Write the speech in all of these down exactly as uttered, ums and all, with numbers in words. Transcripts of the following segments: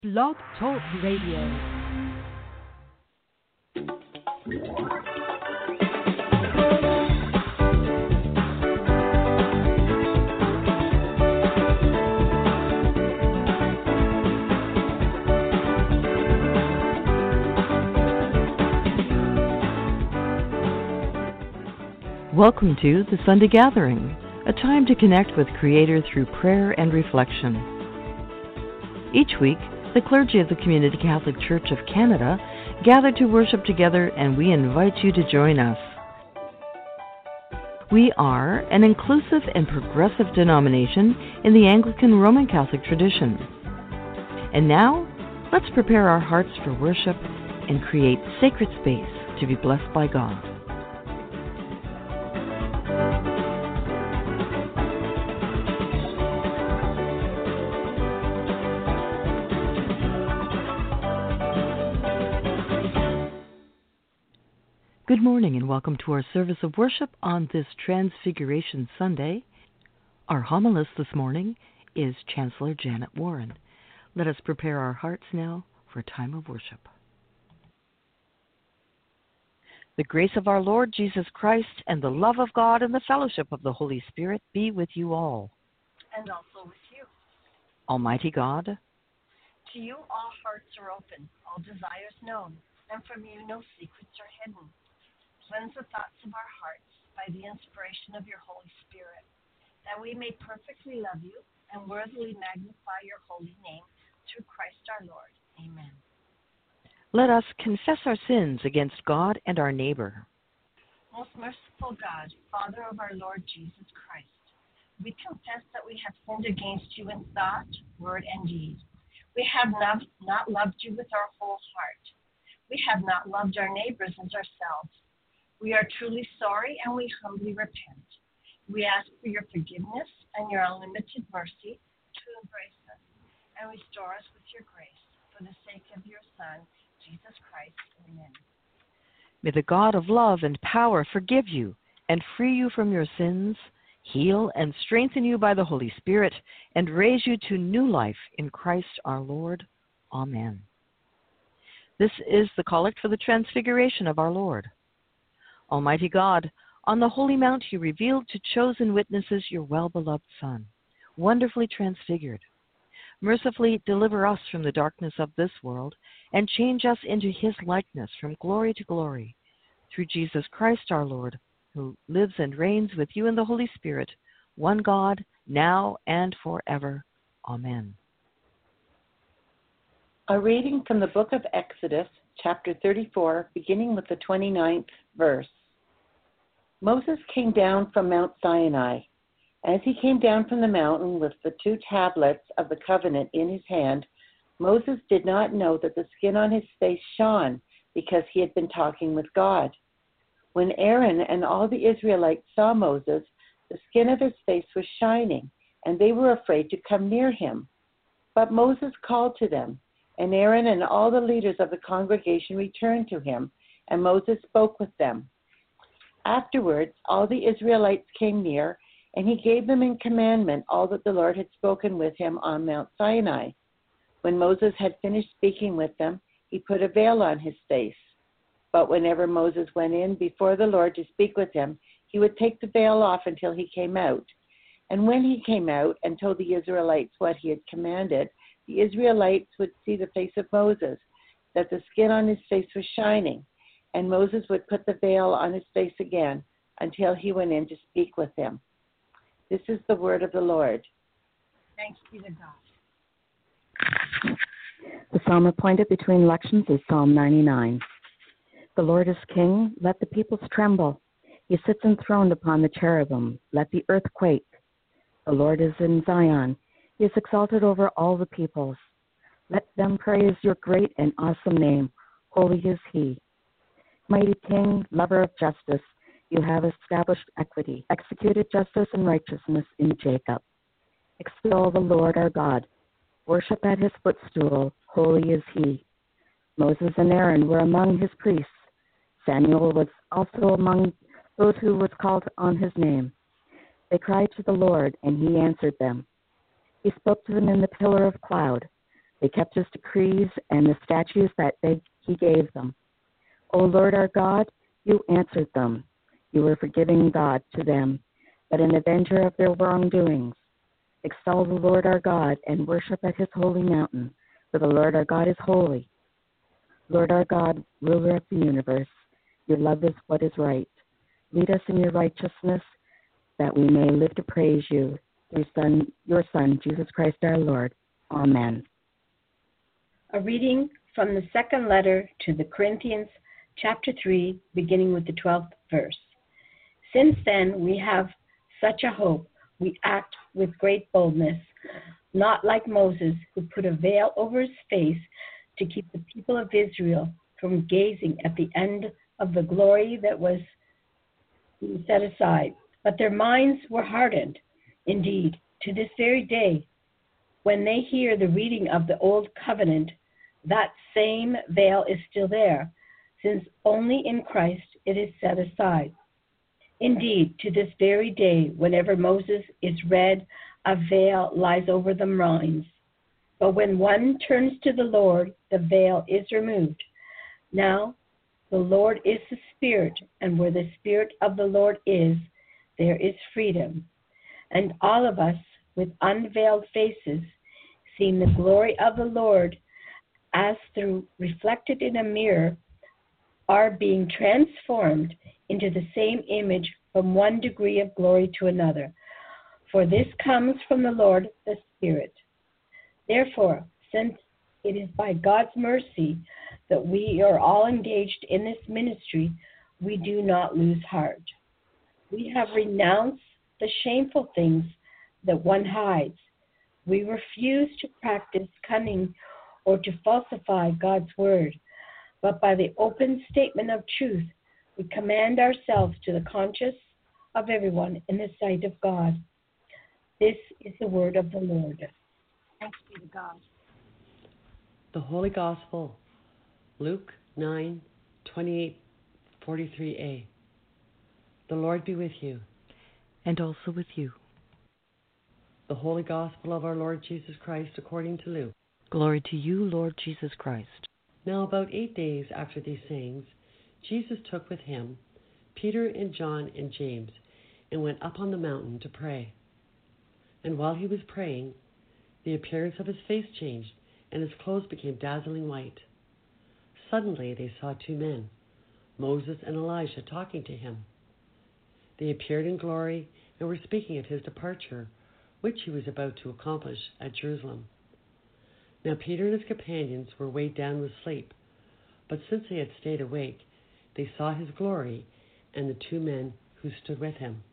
Blog Talk Radio. Welcome to the Sunday Gathering, a time to connect with Creator through prayer and reflection. Each week, the clergy of the Community Catholic Church of Canada gather to worship together, and we invite you to join us. We are an inclusive and progressive denomination in the Anglican Roman Catholic tradition. And now, let's prepare our hearts for worship and create sacred space to be blessed by God. Good morning and welcome to our service of worship on this Transfiguration Sunday. Our homilist this morning is Chancellor Janet Warren. Let us prepare our hearts now for a time of worship. The grace of our Lord Jesus Christ and the love of God and the fellowship of the Holy Spirit be with you all. And also with you. Almighty God, to you all hearts are open, all desires known, and from you no secrets are hidden. Cleanse the thoughts of our hearts by the inspiration of your Holy Spirit, that we may perfectly love you and worthily magnify your holy name through Christ our Lord. Amen. Let us confess our sins against God and our neighbor. Most merciful God, Father of our Lord Jesus Christ, we confess that we have sinned against you in thought, word, and deed. We have not, not loved you with our whole heart. We have not loved our neighbors as ourselves. We are truly sorry and we humbly repent. We ask for your forgiveness and your unlimited mercy to embrace us and restore us with your grace for the sake of your Son, Jesus Christ. Amen. May the God of love and power forgive you and free you from your sins, heal and strengthen you by the Holy Spirit, and raise you to new life in Christ our Lord. Amen. This is the collect for the transfiguration of our Lord. Almighty God, on the holy mount you revealed to chosen witnesses your well-beloved Son, wonderfully transfigured. Mercifully deliver us from the darkness of this world and change us into his likeness from glory to glory, through Jesus Christ our Lord, who lives and reigns with you in the Holy Spirit, one God, now and forever. Amen. A reading from the book of Exodus, chapter thirty-four, beginning with the twenty-ninth verse. Moses came down from Mount Sinai. As he came down from the mountain with the two tablets of the covenant in his hand, Moses did not know that the skin on his face shone because he had been talking with God. When Aaron and all the Israelites saw Moses, the skin of his face was shining, and they were afraid to come near him. But Moses called to them, and Aaron and all the leaders of the congregation returned to him, and Moses spoke with them. Afterwards, all the Israelites came near, and he gave them in commandment all that the Lord had spoken with him on Mount Sinai. When Moses had finished speaking with them, he put a veil on his face. But whenever Moses went in before the Lord to speak with him, he would take the veil off until he came out. And when he came out and told the Israelites what he had commanded, the Israelites would see the face of Moses, that the skin on his face was shining, and Moses would put the veil on his face again until he went in to speak with him. This is the word of the Lord. Thanks be to God. The psalm appointed between lections is Psalm ninety-nine. The Lord is king, let the peoples tremble. He sits enthroned upon the cherubim, let the earth quake. The Lord is in Zion, he is exalted over all the peoples. Let them praise your great and awesome name, holy is he. Mighty King, lover of justice, you have established equity, executed justice and righteousness in Jacob. Extol the Lord our God. Worship at his footstool, holy is he. Moses and Aaron were among his priests. Samuel was also among those who was called on his name. They cried to the Lord, and he answered them. He spoke to them in the pillar of cloud. They kept his decrees and the statutes that they, he gave them. O Lord our God, you answered them. You were forgiving God to them, but an avenger of their wrongdoings. Extol the Lord our God and worship at his holy mountain, for the Lord our God is holy. Lord our God, ruler of the universe, your love is what is right. Lead us in your righteousness, that we may live to praise you, through son, your Son, Jesus Christ our Lord. Amen. A reading from the second letter to the Corinthians, chapter three, beginning with the twelfth verse. Since then we have such a hope, we act with great boldness, not like Moses, who put a veil over his face to keep the people of Israel from gazing at the end of the glory that was set aside. But their minds were hardened. Indeed, to this very day, when they hear the reading of the Old Covenant, that same veil is still there, since only in Christ it is set aside. Indeed, to this very day, whenever Moses is read, a veil lies over the minds. But when one turns to the Lord, the veil is removed. Now, the Lord is the Spirit, and where the Spirit of the Lord is, there is freedom. And all of us, with unveiled faces, seeing the glory of the Lord as through reflected in a mirror, are being transformed into the same image from one degree of glory to another. For this comes from the Lord, the Spirit. Therefore, since it is by God's mercy that we are all engaged in this ministry, we do not lose heart. We have renounced the shameful things that one hides. We refuse to practice cunning or to falsify God's word, but by the open statement of truth, we command ourselves to the conscience of everyone in the sight of God. This is the word of the Lord. Thanks be to God. The Holy Gospel, Luke nine, twenty-eight, forty-three a. The Lord be with you. And also with you. The Holy Gospel of our Lord Jesus Christ according to Luke. Glory to you, Lord Jesus Christ. Now about eight days after these sayings, Jesus took with him Peter and John and James, and went up on the mountain to pray. And while he was praying, the appearance of his face changed, and his clothes became dazzling white. Suddenly they saw two men, Moses and Elijah, talking to him. They appeared in glory and were speaking of his departure, which he was about to accomplish at Jerusalem. Now Peter and his companions were weighed down with sleep, but since they had stayed awake, they saw his glory and the two men who stood with him.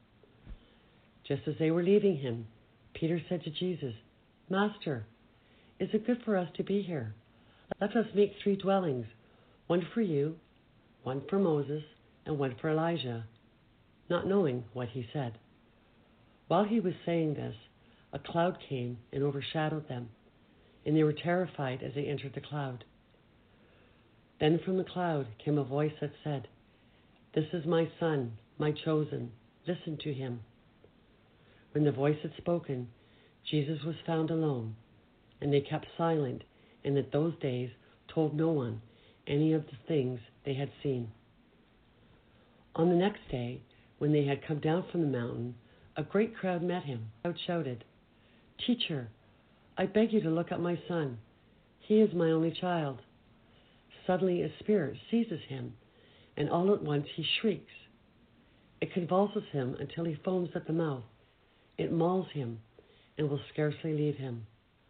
Just as they were leaving him, Peter said to Jesus, Master, is it good for us to be here? Let us make three dwellings, one for you, one for Moses, and one for Elijah, not knowing what he said. While he was saying this, a cloud came and overshadowed them, and they were terrified as they entered the cloud. Then from the cloud came a voice that said, This is my Son, my chosen. Listen to him. When the voice had spoken, Jesus was found alone, and they kept silent, and in those days told no one any of the things they had seen. On the next day, when they had come down from the mountain, a great crowd met him. The crowd shouted, Teacher, I beg you to look at my son. He is my only child. Suddenly a spirit seizes him, and all at once he shrieks. It convulses him until he foams at the mouth. It mauls him and will scarcely leave him.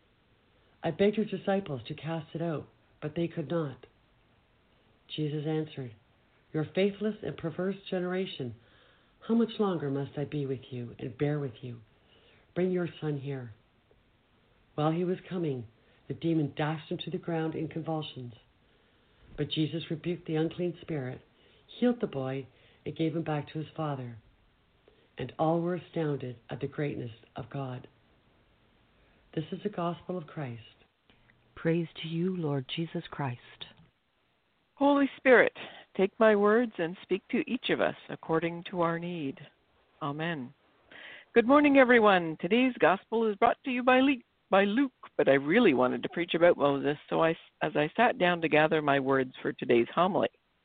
I begged your disciples to cast it out, but they could not. Jesus answered, Your faithless and perverse generation, how much longer must I be with you and bear with you? Bring your son here. While he was coming, the demon dashed him to the ground in convulsions. But Jesus rebuked the unclean spirit, healed the boy, and gave him back to his father. And all were astounded at the greatness of God. This is the gospel of Christ. Praise to you, Lord Jesus Christ. Holy Spirit, take my words and speak to each of us according to our need. Amen. Good morning, everyone. Today's gospel is brought to you by by Luke, but I really wanted to preach about Moses, so I, as I sat down to gather my words for today's homily.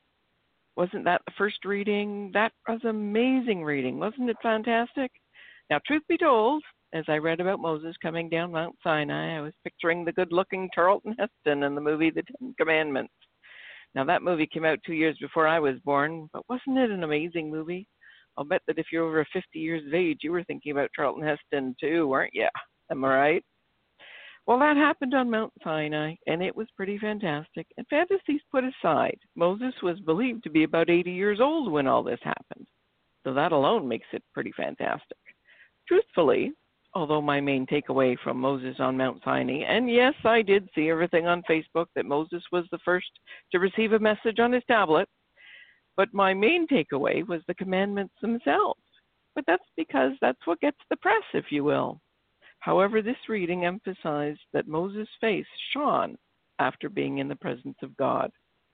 Wasn't that the first reading? That was amazing reading. Wasn't it fantastic? Now, truth be told, as I read about Moses coming down Mount Sinai, I was picturing the good-looking Charlton Heston in the movie The Ten Commandments. Now, that movie came out two years before I was born, but wasn't it an amazing movie? I'll bet that if you're over fifty years of age, you were thinking about Charlton Heston too, weren't you? Am I right? Well, that happened on Mount Sinai, and it was pretty fantastic. And fantasies put aside, Moses was believed to be about eighty years old when all this happened. So that alone makes it pretty fantastic. Truthfully, although my main takeaway from Moses on Mount Sinai, and yes, I did see everything on Facebook that Moses was the first to receive a message on his tablet, but my main takeaway was the commandments themselves. But that's because that's what gets the press, if you will. However, this reading emphasized that Moses' face shone after being in the presence of God.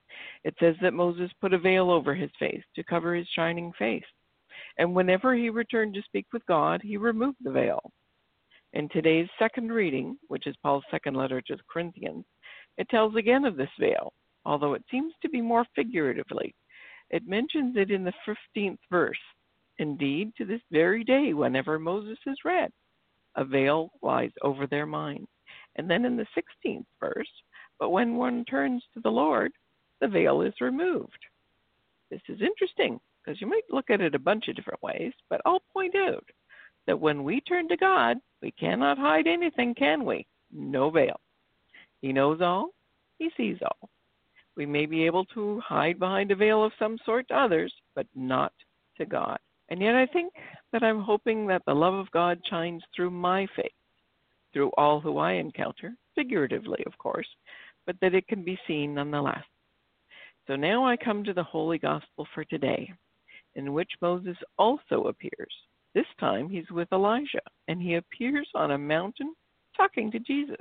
It says that Moses put a veil over his face to cover his shining face. And whenever he returned to speak with God, he removed the veil. In today's second reading, which is Paul's second letter to the Corinthians, it tells again of this veil, although it seems to be more figuratively. It mentions it in the fifteenth verse. Indeed, to this very day, whenever Moses is read, a veil lies over their minds. And then in the sixteenth verse, but when one turns to the Lord, the veil is removed. This is interesting because you might look at it a bunch of different ways, but I'll point out that when we turn to God, we cannot hide anything, can we? No veil. He knows all. He sees all. We may be able to hide behind a veil of some sort to others, but not to God. And yet I think that I'm hoping that the love of God shines through my faith, through all who I encounter, figuratively, of course, but that it can be seen nonetheless. So now I come to the Holy Gospel for today, in which Moses also appears. This time he's with Elijah, and he appears on a mountain talking to Jesus.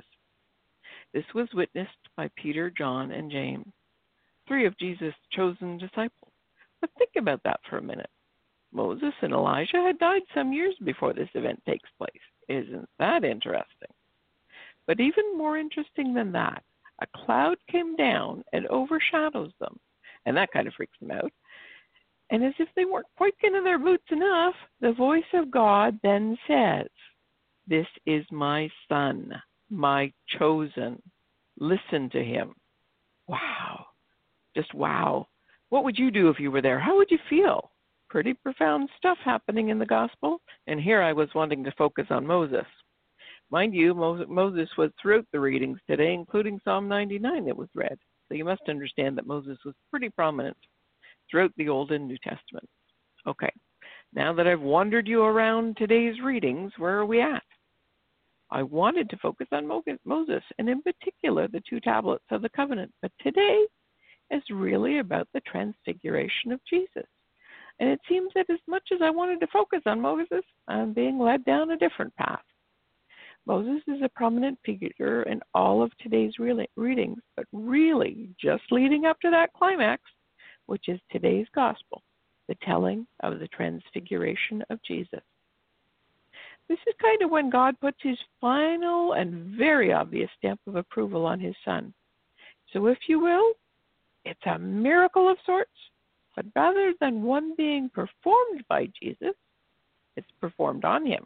This was witnessed by Peter, John, and James, three of Jesus' chosen disciples. But think about that for a minute. Moses and Elijah had died some years before this event takes place. Isn't that interesting? But even more interesting than that, a cloud came down and overshadows them, and that kind of freaks them out. And as if they weren't quite getting their boots enough, the voice of God then says, "This is my son, my chosen. Listen to him." Wow. Just wow. What would you do if you were there? How would you feel? Pretty profound stuff happening in the gospel, and here I was wanting to focus on Moses. Mind you, Moses was throughout the readings today, including Psalm ninety-nine that was read. So you must understand that Moses was pretty prominent throughout the Old and New Testament. Okay, now that I've wandered you around today's readings, where are we at? I wanted to focus on Moses, and in particular the two tablets of the covenant, but today is really about the transfiguration of Jesus. And it seems that as much as I wanted to focus on Moses, I'm being led down a different path. Moses is a prominent figure in all of today's re- readings, but really just leading up to that climax, which is today's gospel, the telling of the transfiguration of Jesus. This is kind of when God puts his final and very obvious stamp of approval on his son. So if you will, it's a miracle of sorts, but rather than one being performed by Jesus, it's performed on him.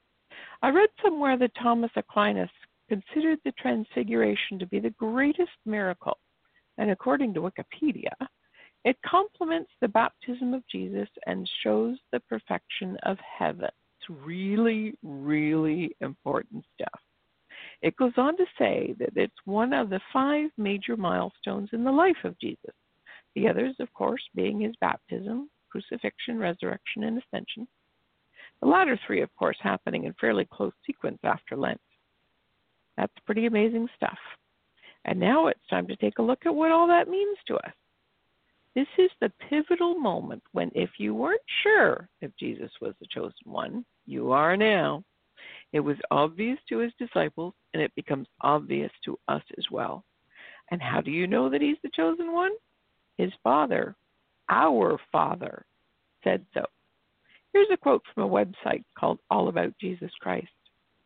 I read somewhere that Thomas Aquinas considered the transfiguration to be the greatest miracle, and according to Wikipedia, it complements the baptism of Jesus and shows the perfection of heaven. It's really, really important stuff. It goes on to say that it's one of the five major milestones in the life of Jesus. The others, of course, being his baptism, crucifixion, resurrection, and ascension. The latter three, of course, happening in fairly close sequence after Lent. That's pretty amazing stuff. And now it's time to take a look at what all that means to us. This is the pivotal moment when, if you weren't sure if Jesus was the chosen one, you are now. It was obvious to his disciples, and it becomes obvious to us as well. And how do you know that he's the chosen one? His Father, our Father, said so. Here's a quote from a website called All About Jesus Christ.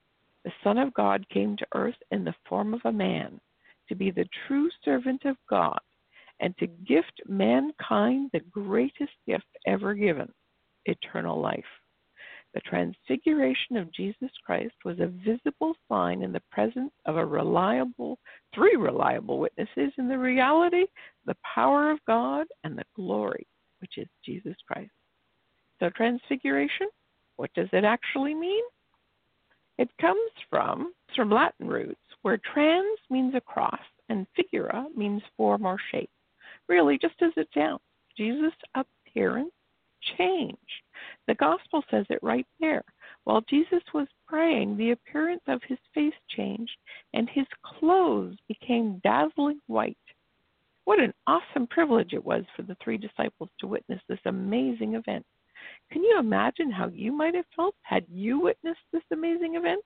The Son of God came to earth in the form of a man to be the true servant of God and to gift mankind the greatest gift ever given, eternal life. The transfiguration of Jesus Christ was a visible sign in the presence of a reliable, three reliable witnesses in the reality, the power of God, and the glory, which is Jesus Christ. So transfiguration, what does it actually mean? It comes from, from Latin roots, where trans means across and figura means form or shape. Really, just as it sounds, Jesus' appearance changed. The gospel says it right there. While Jesus was praying, the appearance of his face changed, and his clothes became dazzling white. What an awesome privilege it was for the three disciples to witness this amazing event. Can you imagine how you might have felt had you witnessed this amazing event?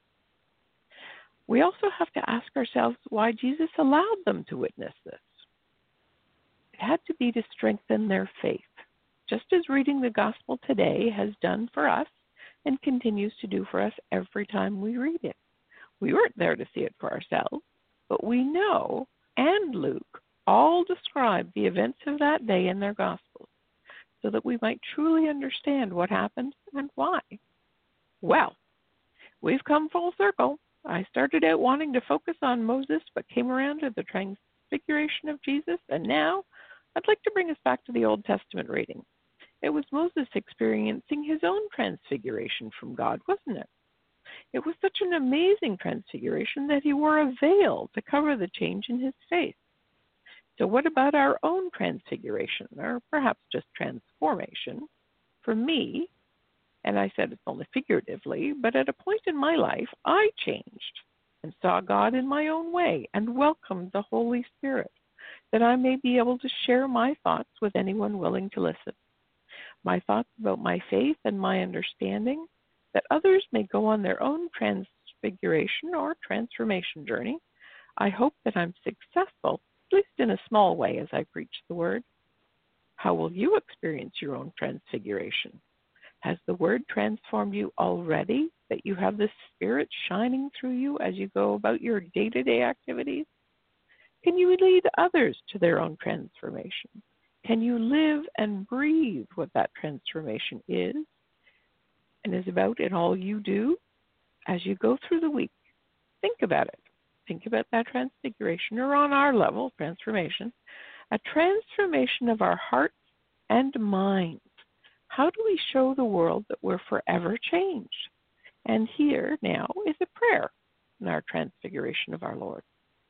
We also have to ask ourselves why Jesus allowed them to witness this. It had to be to strengthen their faith, just as reading the gospel today has done for us and continues to do for us every time we read it. We weren't there to see it for ourselves, but we know, and Luke all describe the events of that day in their gospels, so that we might truly understand what happened and why. Well, we've come full circle. I started out wanting to focus on Moses, but came around to the transfiguration of Jesus, and now I'd like to bring us back to the Old Testament reading. It was Moses experiencing his own transfiguration from God, wasn't it? It was such an amazing transfiguration that he wore a veil to cover the change in his face. So what about our own transfiguration, or perhaps just transformation? For me, and I said it's only figuratively, but at a point in my life, I changed and saw God in my own way and welcomed the Holy Spirit, that I may be able to share my thoughts with anyone willing to listen. My thoughts about my faith and my understanding, that others may go on their own transfiguration or transformation journey. I hope that I'm successful, at least in a small way, as I preach the word. How will you experience your own transfiguration? Has the word transformed you already, that you have the Spirit shining through you as you go about your day-to-day activities? Can you lead others to their own transformation? Can you live and breathe what that transformation is and is about in all you do as you go through the week? Think about it. Think about that transfiguration, or on our level, transformation, a transformation of our hearts and minds. How do we show the world that we're forever changed? And here now is a prayer in our transfiguration of our Lord.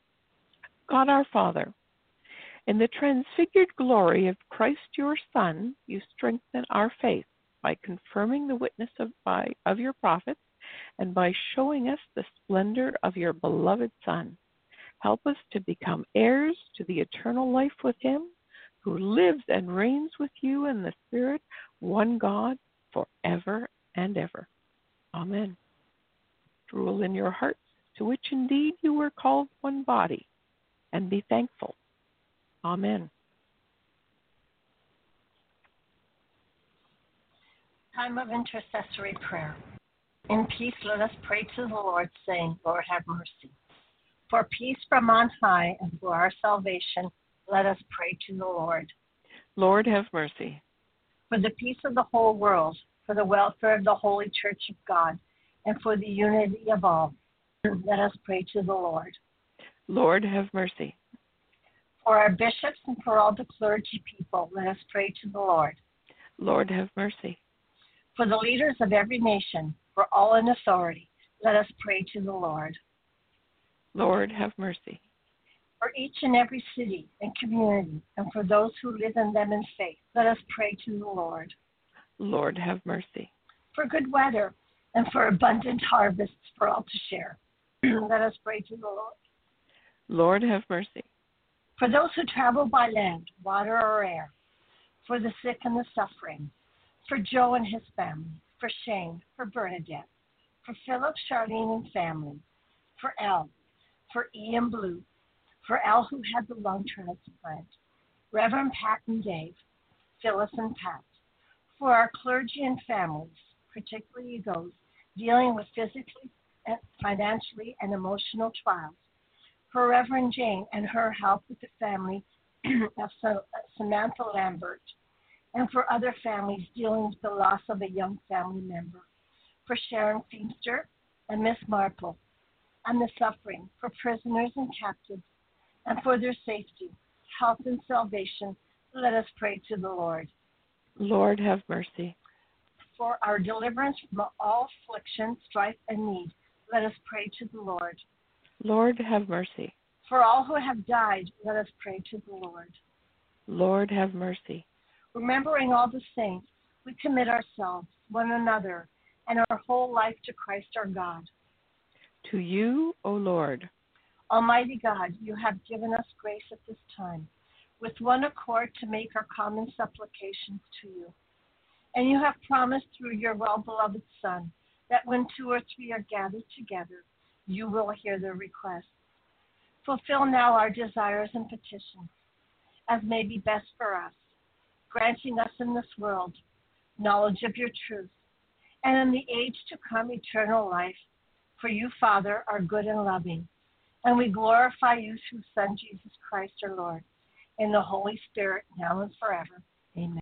God our Father, in the transfigured glory of Christ your Son, you strengthen our faith by confirming the witness of, by, of your prophets and by showing us the splendor of your beloved Son. Help us to become heirs to the eternal life with him, who lives and reigns with you in the Spirit, one God, forever and ever. Amen. Rule in your hearts, to which indeed you were called one body, and be thankful. Amen. Time of intercessory prayer. In peace, let us pray to the Lord, saying, Lord, have mercy. For peace from on high and for our salvation, let us pray to the Lord. Lord, have mercy. For the peace of the whole world, for the welfare of the Holy Church of God, and for the unity of all, let us pray to the Lord. Lord, have mercy. For our bishops and for all the clergy people, let us pray to the Lord. Lord, have mercy. For the leaders of every nation, for all in authority, let us pray to the Lord. Lord, have mercy. For each and every city and community, and for those who live in them in faith, let us pray to the Lord. Lord, have mercy. For good weather and for abundant harvests for all to share, let us pray to the Lord. Lord, have mercy. For those who travel by land, water, or air, for the sick and the suffering, for Joe and his family, for Shane, for Bernadette, for Philip, Charlene, and family, for Elle, for Ian Blue, for Al who had the lung transplant, Reverend Pat and Dave, Phyllis and Pat, for our clergy and families, particularly those dealing with physically financially and emotional trials, for Reverend Jane and her help with the family of Samantha Lambert, and for other families dealing with the loss of a young family member, for Sharon Feimster and Miss Marple, and the suffering, for prisoners and captives, and for their safety, health, and salvation. Let us pray to the Lord. Lord, have mercy. For our deliverance from all affliction, strife, and need, let us pray to the Lord. Lord, have mercy. For all who have died, let us pray to the Lord. Lord, have mercy. Remembering all the saints, we commit ourselves, one another, and our whole life to Christ our God. To you, O Lord. Almighty God, you have given us grace at this time, with one accord to make our common supplications to you. And you have promised through your well-beloved Son that when two or three are gathered together, you will hear their requests. Fulfill now our desires and petitions, as may be best for us, granting us in this world knowledge of your truth, and in the age to come eternal life. For you, Father, are good and loving, and we glorify you through Son Jesus Christ our Lord, in the Holy Spirit, now and forever. Amen.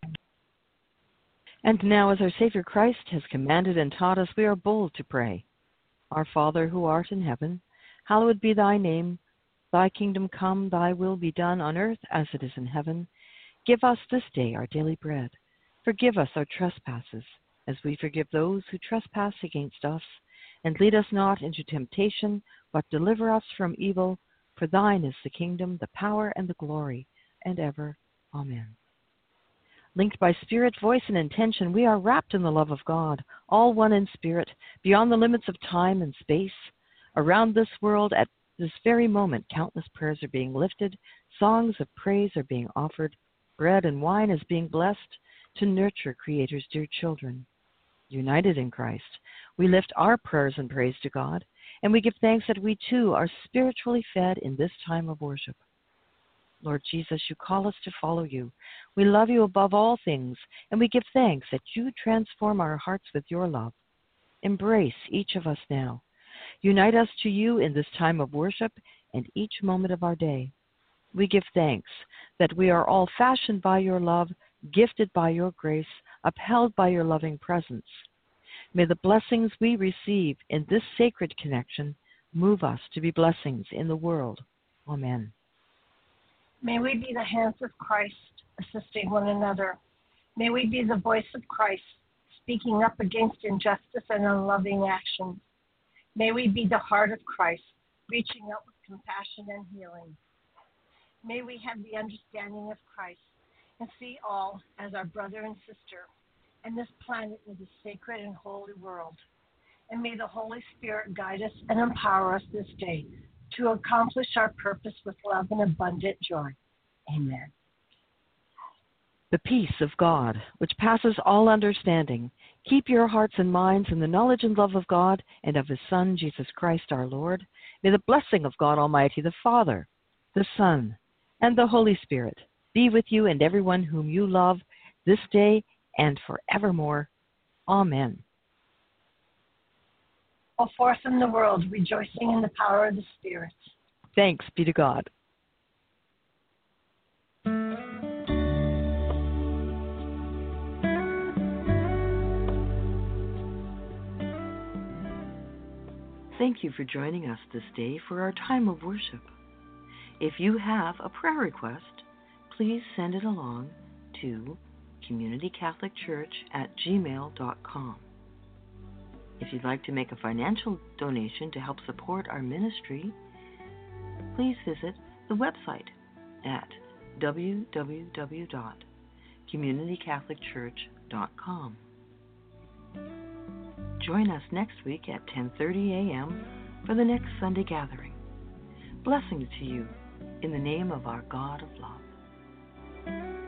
And now, as our Savior Christ has commanded and taught us, we are bold to pray. Our Father, who art in heaven, hallowed be thy name. Thy kingdom come, thy will be done on earth as it is in heaven. Give us this day our daily bread. Forgive us our trespasses, as we forgive those who trespass against us. And lead us not into temptation, but deliver us from evil. For thine is the kingdom, the power, and the glory, and ever. Amen. Linked by spirit, voice, and intention, we are wrapped in the love of God, all one in spirit, beyond the limits of time and space. Around this world, at this very moment, countless prayers are being lifted, songs of praise are being offered, bread and wine is being blessed to nurture Creator's dear children. United in Christ, we lift our prayers and praise to God, and we give thanks that we too are spiritually fed in this time of worship. Lord Jesus, you call us to follow you. We love you above all things, and we give thanks that you transform our hearts with your love. Embrace each of us now. Unite us to you in this time of worship and each moment of our day. We give thanks that we are all fashioned by your love, gifted by your grace, upheld by your loving presence. May the blessings we receive in this sacred connection move us to be blessings in the world. Amen. May we be the hands of Christ, assisting one another. May we be the voice of Christ, speaking up against injustice and unloving actions. May we be the heart of Christ, reaching out with compassion and healing. May we have the understanding of Christ and see all as our brother and sister, and this planet is a sacred and holy world. And may the Holy Spirit guide us and empower us this day to accomplish our purpose with love and abundant joy. Amen. The peace of God, which passes all understanding, keep your hearts and minds in the knowledge and love of God and of his Son, Jesus Christ our Lord. May the blessing of God Almighty, the Father, the Son, and the Holy Spirit be with you and everyone whom you love this day and forevermore. Amen. Go forth in the world, rejoicing in the power of the Spirit. Thanks be to God. Thank you for joining us this day for our time of worship. If you have a prayer request, please send it along to community catholic church at gmail dot com. If you'd like to make a financial donation to help support our ministry, please visit the website at w w w dot community catholic church dot com. Join us next week at ten thirty a.m. for the next Sunday gathering. Blessings to you in the name of our God of love.